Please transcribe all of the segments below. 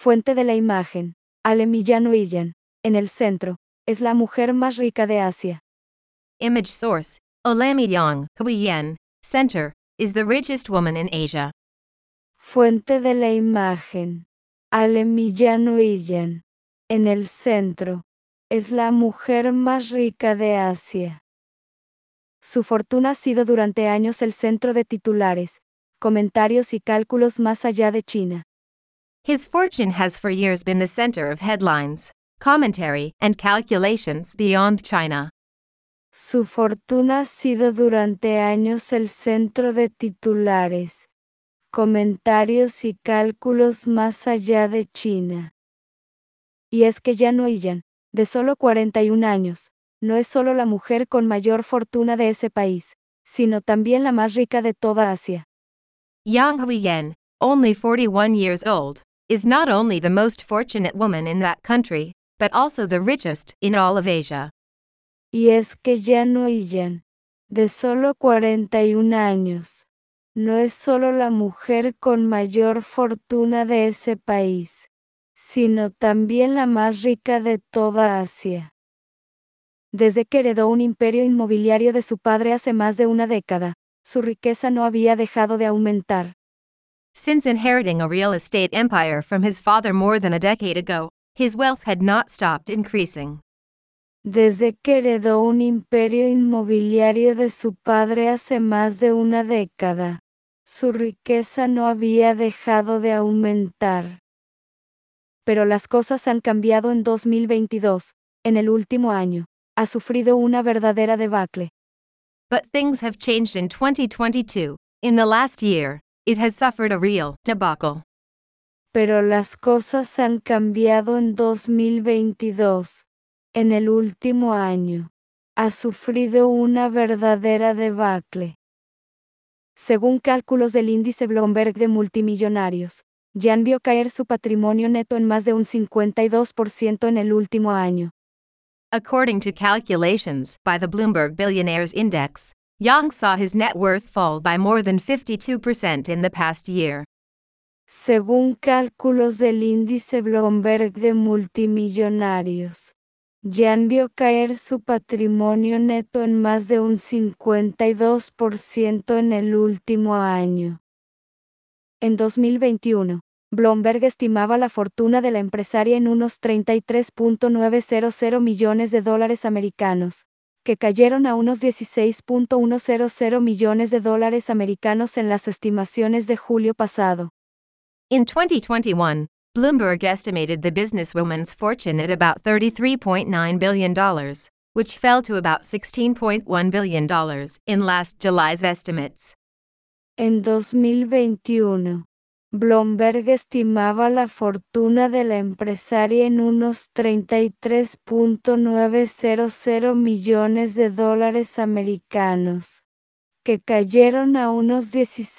Fuente de la imagen. Alemiyan Nguyen. En el centro, es la mujer más rica de Asia. Image source, Olamide Nguyen, Center, is the richest woman in Asia. Fuente de la imagen. Alemiyan Nguyen. En el centro, es la mujer más rica de Asia. Su fortuna ha sido durante años el centro de titulares, comentarios y cálculos más allá de China. His fortune has for years been the center of headlines, commentary, and calculations beyond China. Su fortuna ha sido durante años el centro de titulares, comentarios y cálculos más allá de China. Y es que Yang Nguyen, de solo 41 años, no es solo la mujer con mayor fortuna de ese país, sino también la más rica de toda Asia. Yang Nguyen, only 41 years old, is not only the most fortunate woman in that country, but also the richest in all of Asia. Y es que Yang Nguyen, de solo 41 años, no es solo la mujer con mayor fortuna de ese país, sino también la más rica de toda Asia. Desde que heredó un imperio inmobiliario de su padre hace más de una década, su riqueza no había dejado de aumentar. Since inheriting a real estate empire from his father more than a decade ago, his wealth had not stopped increasing. Desde que heredó un imperio inmobiliario de su padre hace más de una década, su riqueza no había dejado de aumentar. Pero las cosas han cambiado en 2022, en el último año. Ha sufrido una verdadera debacle. But things have changed in 2022. In the last year, it has suffered a real debacle. Pero las cosas han cambiado en 2022. En el último año, ha sufrido una verdadera debacle. Según cálculos del índice Bloomberg de multimillonarios, Yang vio caer su patrimonio neto en más de un 52% en el último año. According to calculations by the Bloomberg Billionaires Index, Yang saw his net worth fall by more than 52% in the past year. Según cálculos del índice Bloomberg de multimillonarios, Yang vio caer su patrimonio neto en más de un 52% en el último año. En 2021, Bloomberg estimaba la fortuna de la empresaria en unos $33.900 millones de dólares americanos, que cayeron a unos $16.100 millones de dólares americanos en las estimaciones de julio pasado. In 2021, Bloomberg estimated the businesswoman's fortune at about $33.9 billion, which fell to about $16.1 billion in last July's estimates. En 2021, Bloomberg estimaba la fortuna de la empresaria en unos $33.900 millones de dólares americanos, que cayeron a unos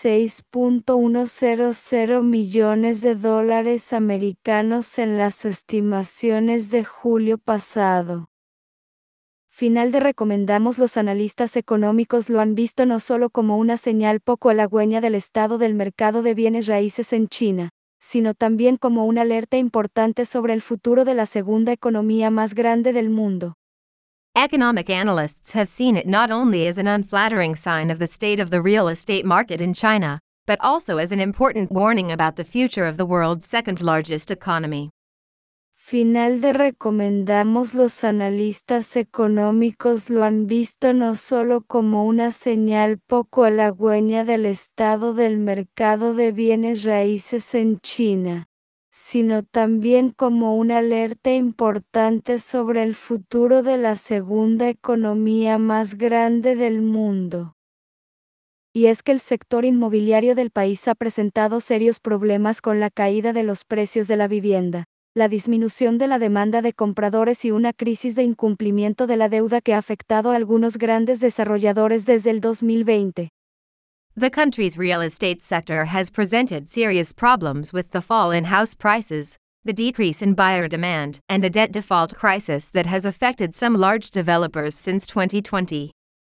$16.100 millones de dólares americanos en las estimaciones de julio pasado. Final de recomendamos. Los analistas económicos lo han visto no solo como una señal poco halagüeña del estado del mercado de bienes raíces en China, sino también como una alerta importante sobre el futuro de la segunda economía más grande del mundo. Economic analysts have seen it not only as an unflattering sign of the state of the real estate market in China, but also as an important warning about the future of the world's second largest economy. Final de recomendamos. Los analistas económicos lo han visto no solo como una señal poco halagüeña del estado del mercado de bienes raíces en China, sino también como una alerta importante sobre el futuro de la segunda economía más grande del mundo. Y es que el sector inmobiliario del país ha presentado serios problemas con la caída de los precios de la vivienda, la disminución de la demanda de compradores y una crisis de incumplimiento de la deuda que ha afectado a algunos grandes desarrolladores desde el 2020. The country's real estate sector has presented serious problems with the fall in house prices, the decrease in buyer demand, and a debt default crisis that has affected some large developers since 2020.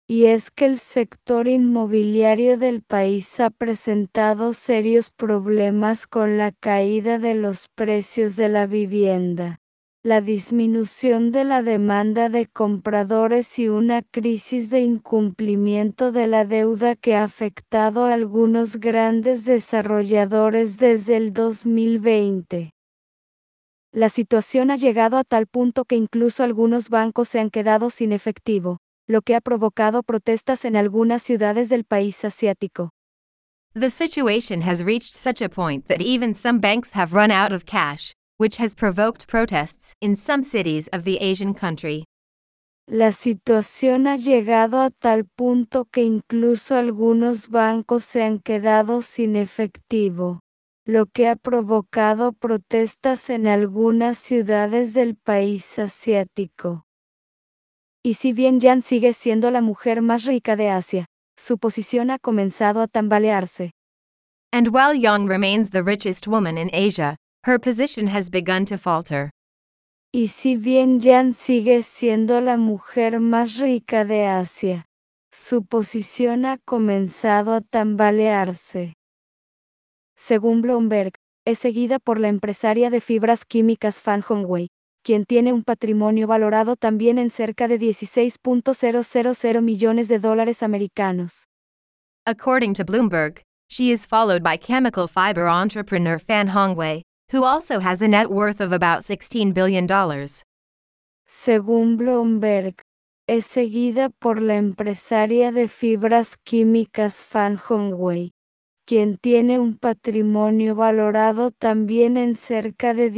y es que el sector inmobiliario del país ha presentado serios problemas con la caída de los precios de la vivienda, la disminución de la demanda de compradores y una crisis de incumplimiento de la deuda que ha afectado a algunos grandes desarrolladores desde el 2020. La situación ha llegado a tal punto que incluso algunos bancos se han quedado sin efectivo, lo que ha provocado protestas en algunas ciudades del país asiático. The situation has reached such a point that even some banks have run out of cash, which has provoked protests in some cities of the Asian country. La situación ha llegado a tal punto que incluso algunos bancos se han quedado sin efectivo, lo que ha provocado protestas en algunas ciudades del país asiático. Y si bien Yan sigue siendo la mujer más rica de Asia, su posición ha comenzado a tambalearse. And while Yang remains the richest woman in Asia, her position has begun to falter. Y si bien Yan sigue siendo la mujer más rica de Asia, su posición ha comenzado a tambalearse. Según Bloomberg, es seguida por la empresaria de fibras químicas Fan Hongwei, quien tiene un patrimonio valorado también en cerca de $16.000 millones americanos. According to Bloomberg, she is followed by chemical fiber entrepreneur Fan Hongwei, who also has a net worth of about $16 billion. Según Bloomberg, es seguida por la empresaria de fibras químicas Fan Hongwei, quien tiene un patrimonio valorado también en cerca de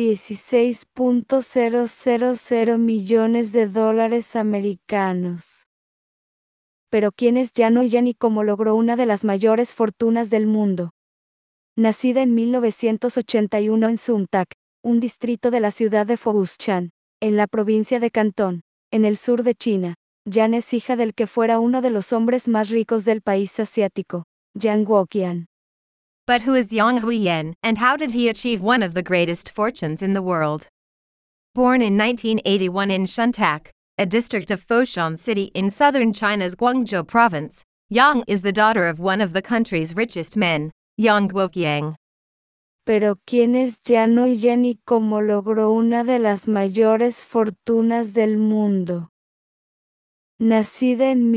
$16.000 millones americanos. Pero ¿quién es Yan Ouyang y cómo logró una de las mayores fortunas del mundo? Nacida en 1981 en Sumtak, un distrito de la ciudad de Foshan, en la provincia de Cantón, en el sur de China, Yan es hija del que fuera uno de los hombres más ricos del país asiático, Yang Guoqian. But who is Yang Huiyan, and how did he achieve one of the greatest fortunes in the world? Born in 1981 in Shuntak, a district of Foshan City in southern China's Guangzhou province, Yang is the daughter of one of the country's richest men, Yang Guoqiang. Pero ¿quién es Yan Ouyang y cómo logró una de las mayores fortunas del mundo? Nacida en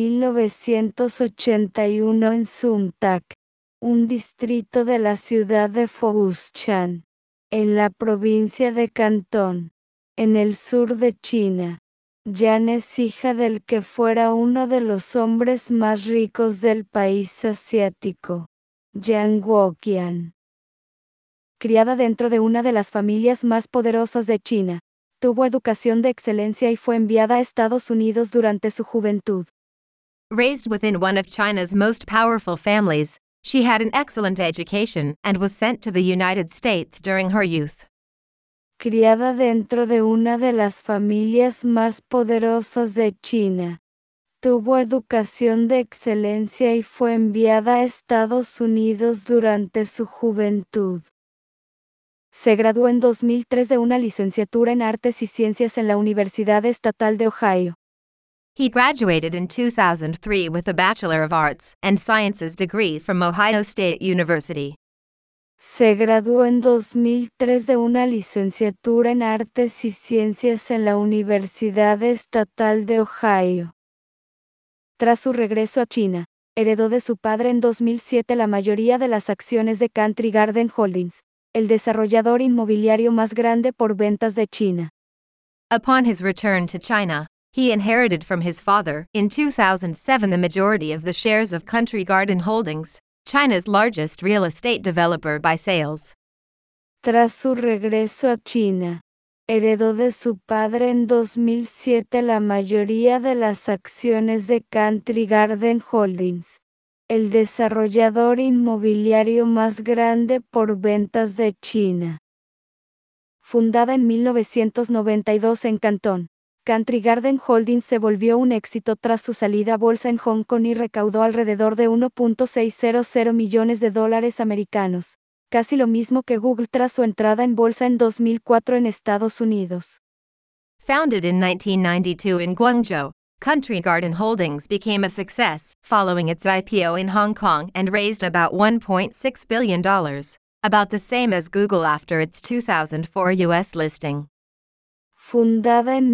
1981 en Sumtak, un distrito de la ciudad de Foshan, en la provincia de Cantón, en el sur de China. Yan es hija del que fuera uno de los hombres más ricos del país asiático, Yang Guoqian. Criada dentro de una de las familias más poderosas de China, tuvo educación de excelencia y fue enviada a Estados Unidos durante su juventud. Raised within one of China's most powerful families, she had an excellent education and was sent to the United States during her youth. Criada dentro de una de las familias más poderosas de China, tuvo educación de excelencia y fue enviada a Estados Unidos durante su juventud. Se graduó en 2003 de una licenciatura en Artes y Ciencias en la Universidad Estatal de Ohio. He graduated in 2003 with a Bachelor of Arts and Sciences degree from Ohio State University. Se graduó en 2003 de una licenciatura en Artes y Ciencias en la Universidad Estatal de Ohio. Tras su regreso a China, heredó de su padre en 2007 la mayoría de las acciones de Country Garden Holdings, el desarrollador inmobiliario más grande por ventas de China. Upon his return to China, he inherited from his father in 2007 the majority of the shares of Country Garden Holdings, China's largest real estate developer by sales. Tras su regreso a China, heredó de su padre en 2007 la mayoría de las acciones de Country Garden Holdings, el desarrollador inmobiliario más grande por ventas de China. Fundada en 1992 en Cantón, Country Garden Holdings se volvió un éxito tras su salida a bolsa en Hong Kong y recaudó alrededor de $1.600 millones americanos, casi lo mismo que Google tras su entrada en bolsa en 2004 en Estados Unidos. Founded in 1992 in Guangzhou, Country Garden Holdings became a success following its IPO in Hong Kong and raised about $1.6 billion, about the same as Google after its 2004 US listing. Fundada en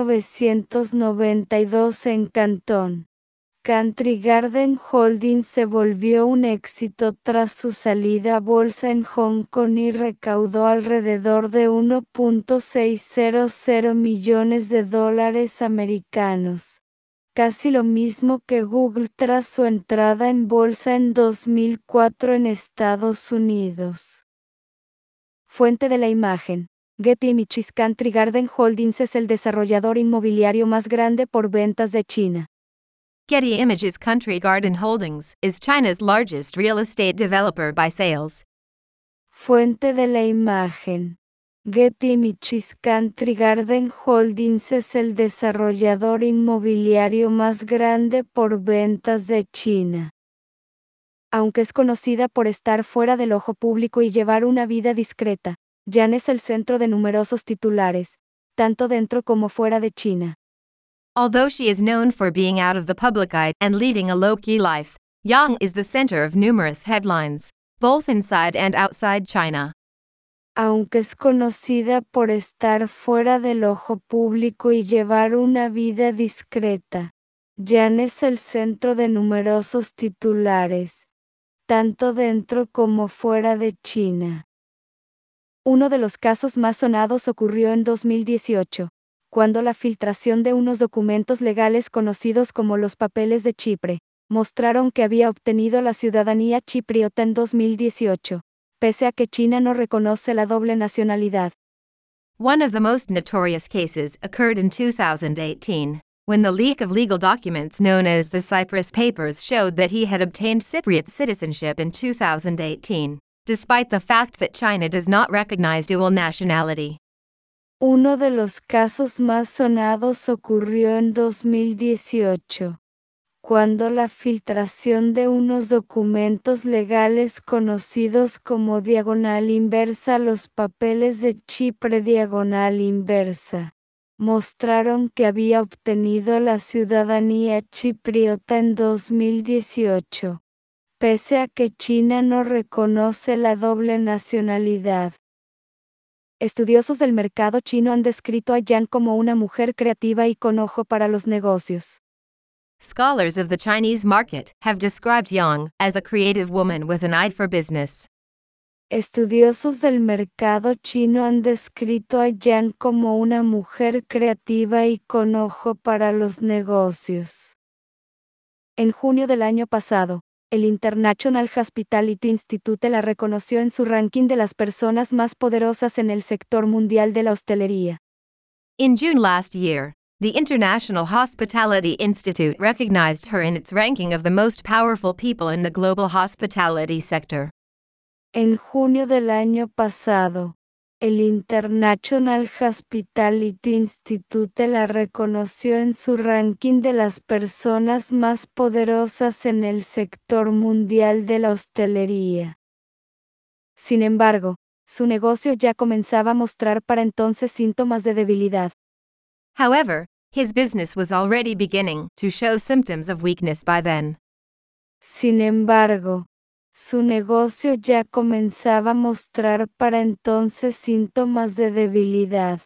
1992 en Cantón, Country Garden Holdings se volvió un éxito tras su salida a bolsa en Hong Kong y recaudó alrededor de $1.600 millones americanos, casi lo mismo que Google tras su entrada en bolsa en 2004 en Estados Unidos. Fuente de la imagen: Getty Images. Country Garden Holdings es el desarrollador inmobiliario más grande por ventas de China. Getty Images. Country Garden Holdings is China's largest real estate developer by sales. Fuente de la imagen: Getty Images. Country Garden Holdings es el desarrollador inmobiliario más grande por ventas de China. Aunque es conocida por estar fuera del ojo público y llevar una vida discreta, Yan es el centro de numerosos titulares, tanto dentro como fuera de China. Although she is known for being out of the public eye and leading a low-key life, Yang is the center of numerous headlines, both inside and outside China. Aunque es conocida por estar fuera del ojo público y llevar una vida discreta, Yan es el centro de numerosos titulares, tanto dentro como fuera de China. Uno de los casos más sonados ocurrió en 2018, cuando la filtración de unos documentos legales conocidos como los papeles de Chipre, mostraron que había obtenido la ciudadanía chipriota en 2018, pese a que China no reconoce la doble nacionalidad. One of the most notorious cases occurred in 2018, when the leak of legal documents known as the Cyprus Papers showed that he had obtained Cypriot citizenship in 2018, despite the fact that China does not recognize dual nationality. Uno de los casos más sonados ocurrió en 2018, cuando la filtración de unos documentos legales conocidos como diagonal inversa, los papeles de Chipre diagonal inversa, mostraron que había obtenido la ciudadanía chipriota en 2018, pese a que China no reconoce la doble nacionalidad. Estudiosos del mercado chino han descrito a Yan como una mujer creativa y con ojo para los negocios. Scholars of the Chinese market have described Yang as a creative woman with an eye for business. Estudiosos del mercado chino han descrito a Yan como una mujer creativa y con ojo para los negocios. En junio del año pasado, el International Hospitality Institute la reconoció en su ranking de las personas más poderosas en el sector mundial de la hostelería. In June last year, the International Hospitality Institute recognized her in its ranking of the most powerful people in the global hospitality sector. En junio del año pasado, el International Hospitality Institute la reconoció en su ranking de las personas más poderosas en el sector mundial de la hostelería. Sin embargo, su negocio ya comenzaba a mostrar para entonces síntomas de debilidad. However, his business was already beginning to show symptoms of weakness by then. Sin embargo, su negocio ya comenzaba a mostrar para entonces síntomas de debilidad.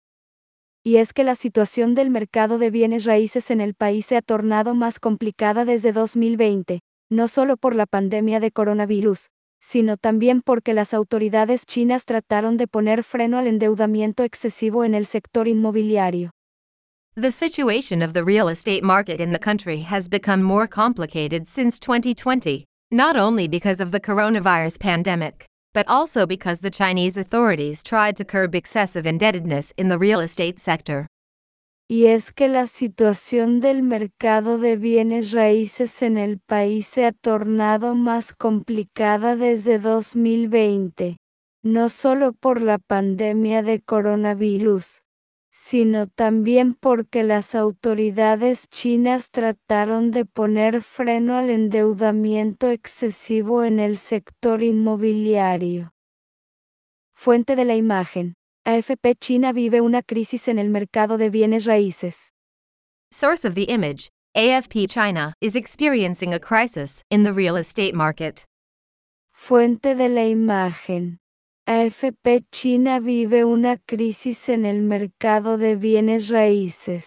Y es que la situación del mercado de bienes raíces en el país se ha tornado más complicada desde 2020, no solo por la pandemia de coronavirus, sino también porque las autoridades chinas trataron de poner freno al endeudamiento excesivo en el sector inmobiliario. The situation of the real estate market in the country has become more complicated since 2020, not only because of the coronavirus pandemic, but also because the Chinese authorities tried to curb excessive indebtedness in the real estate sector. Y es que la situación del mercado de bienes raíces en el país se ha tornado más complicada desde 2020, no solo por la pandemia de coronavirus, sino también porque las autoridades chinas trataron de poner freno al endeudamiento excesivo en el sector inmobiliario. Fuente de la imagen: AFP. China vive una crisis en el mercado de bienes raíces. Source of the image, AFP China is experiencing a crisis in the real estate market. Fuente de la imagen. AFP China vive una crisis en el mercado de bienes raíces.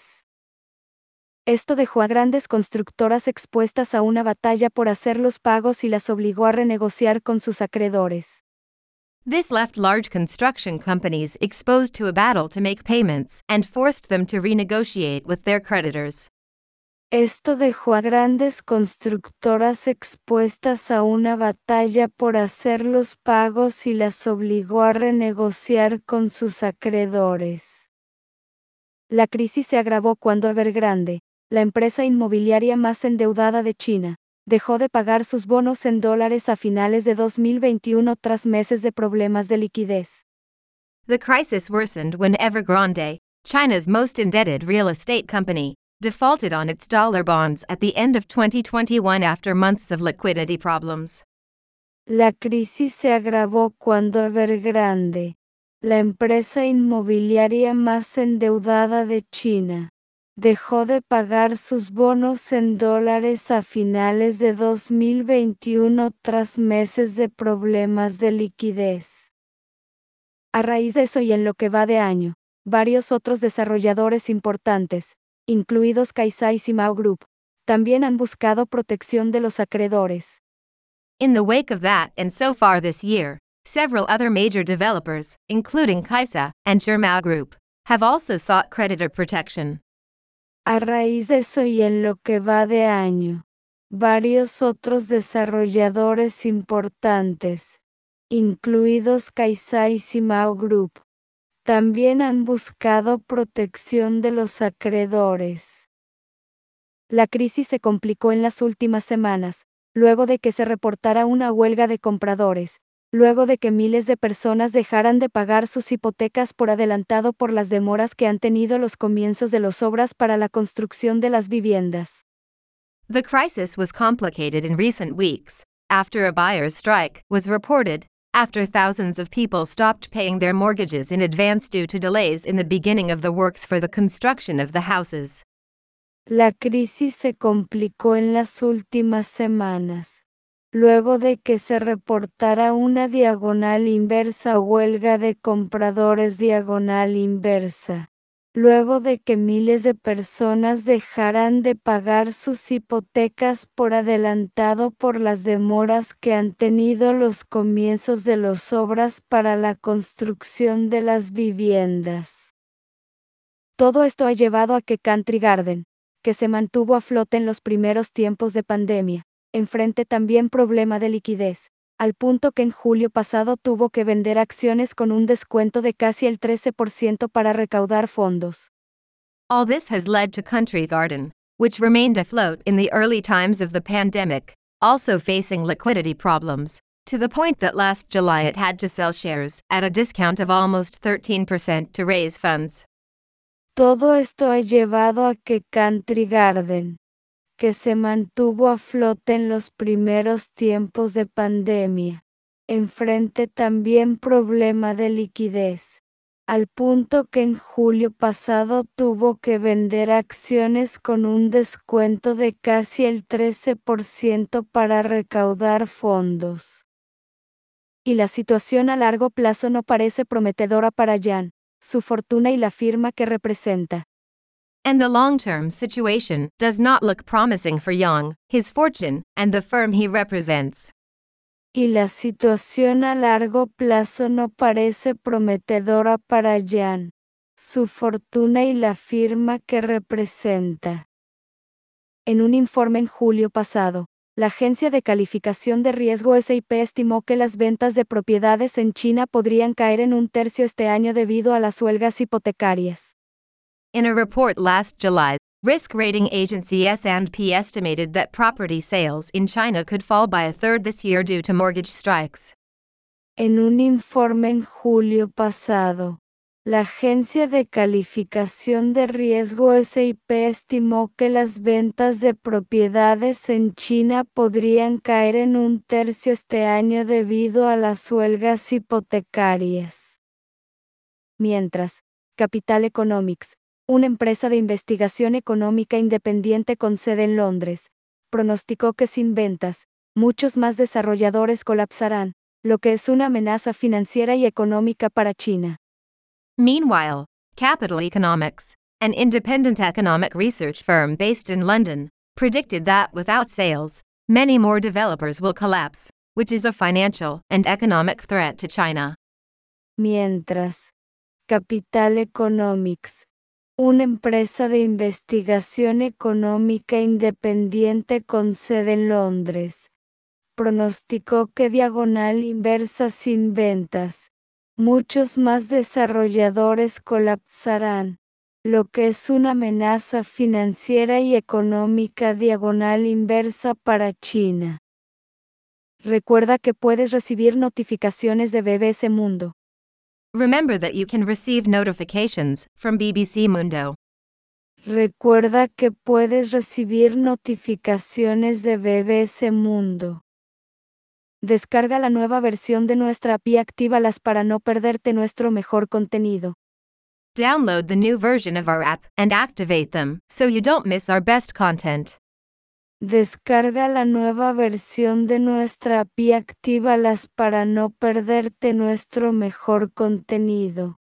Esto dejó a grandes constructoras expuestas a una batalla por hacer los pagos y las obligó a renegociar con sus acreedores. This left large construction companies exposed to a battle to make payments and forced them to renegotiate with their creditors. Esto dejó a grandes constructoras expuestas a una batalla por hacer los pagos y las obligó a renegociar con sus acreedores. La crisis se agravó cuando Evergrande, la empresa inmobiliaria más endeudada de China, dejó de pagar sus bonos en dólares a finales de 2021 tras meses de problemas de liquidez. The crisis worsened when Evergrande, China's most indebted real estate company, defaulted on its dollar bonds at the end of 2021 after months of liquidity problems. La crisis se agravó cuando Evergrande, la empresa inmobiliaria más endeudada de China, dejó de pagar sus bonos en dólares a finales de 2021 tras meses de problemas de liquidez. A raíz de eso y en lo que va de año, varios otros desarrolladores importantes, incluidos Kaisai Simao Group, también han buscado protección de los acreedores. In the wake of that and so far this year, several other major developers, including Kaisa and Zhimao Group, have also sought creditor protection. A raíz de eso y en lo que va de año, varios otros desarrolladores importantes, incluidos Kaisai Simao Group, también han buscado protección de los acreedores. La crisis se complicó en las últimas semanas, luego de que se reportara una huelga de compradores, luego de que miles de personas dejaran de pagar sus hipotecas por adelantado por las demoras que han tenido los comienzos de las obras para la construcción de las viviendas. The crisis was complicated in recent weeks, after a buyer's strike was reported, after thousands of people stopped paying their mortgages in advance due to delays in the beginning of the works for the construction of the houses. La crisis se complicó en las últimas semanas, luego de que se reportara una diagonal inversa huelga de compradores diagonal inversa, luego de que miles de personas dejaran de pagar sus hipotecas por adelantado por las demoras que han tenido los comienzos de las obras para la construcción de las viviendas. Todo esto ha llevado a que Country Garden, que se mantuvo a flote en los primeros tiempos de pandemia, enfrente también problema de liquidez, al punto que en julio pasado tuvo que vender acciones con un descuento de casi el 13% para recaudar fondos. All this has led to Country Garden, which remained afloat in the early times of the pandemic, also facing liquidity problems, to the point that last July it had to sell shares at a discount of almost 13% to raise funds. Todo esto ha llevado a que Country Garden, que se mantuvo a flote en los primeros tiempos de pandemia, enfrente también problema de liquidez, al punto que en julio pasado tuvo que vender acciones con un descuento de casi el 13% para recaudar fondos. Y la situación a largo plazo no parece prometedora para Jan, su fortuna y la firma que representa. And the long-term situation does not look promising for Yang, his fortune, and the firm he represents. Y la situación a largo plazo no parece prometedora para Jan, su fortuna y la firma que representa. En un informe en julio pasado, la agencia de calificación de riesgo S&P estimó que las ventas de propiedades en China podrían caer en un tercio este año debido a las huelgas hipotecarias. In a report last July, risk rating agency S&P estimated that property sales in China could fall by a third this year due to mortgage strikes. En un informe en julio pasado, la agencia de calificación de riesgo S&P estimó que las ventas de propiedades en China podrían caer en un tercio este año debido a las huelgas hipotecarias. Mientras, Capital Economics, una empresa de investigación económica independiente con sede en Londres, pronosticó que sin ventas, muchos más desarrolladores colapsarán, lo que es una amenaza financiera y económica para China. Meanwhile, Capital Economics, an independent economic research firm based in London, predicted that without sales, many more developers will collapse, which is a financial and economic threat to China. Mientras, Capital Economics, una empresa de investigación económica independiente con sede en Londres, pronosticó que diagonal inversa sin ventas, muchos más desarrolladores colapsarán, lo que es una amenaza financiera y económica diagonal inversa para China. Recuerda que puedes recibir notificaciones de BBC Mundo. Remember that you can receive notifications from BBC Mundo. Recuerda que puedes recibir notificaciones de BBC Mundo. Descarga la nueva versión de nuestra app y actívalas para no perderte nuestro mejor contenido. Download the new version of our app and activate them so you don't miss our best content. Descarga la nueva versión de nuestra app y actívalas para no perderte nuestro mejor contenido.